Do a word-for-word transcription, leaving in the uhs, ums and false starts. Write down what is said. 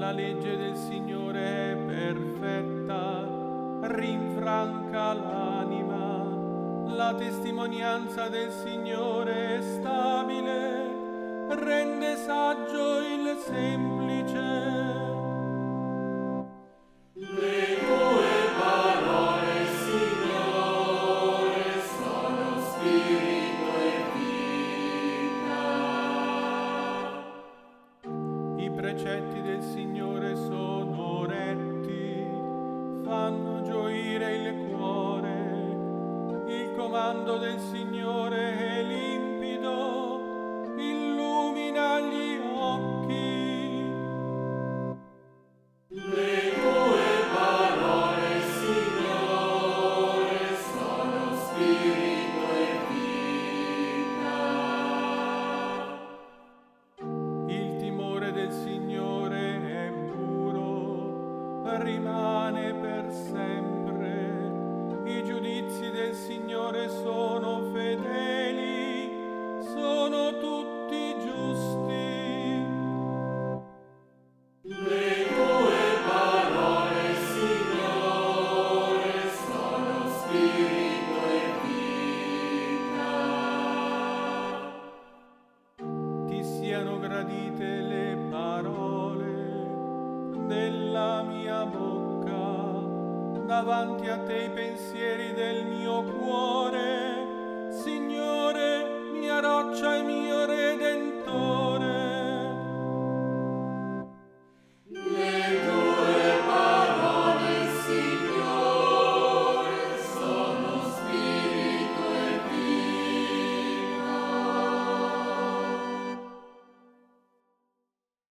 La legge del Signore è perfetta, rinfranca l'anima. La testimonianza del Signore è stabile, rende saggio il semplice. Le tue parole, Signore, sono spirito e vita. I precetti del Signore sono retti, fanno gioire il cuore. Il comando del Signore è limpido, illumina gli occhi. Le tue parole, Signore, sono spirito e vita. Il timore del Signore è puro, rimane per sempre. I giudizi del Signore sono fedeli, sono tutti giusti. Le tue parole, Signore, sono spirito e vita. Ti siano gradite le parole della mia bocca, davanti a te i pensieri del mio cuore, Signore, mia roccia e mio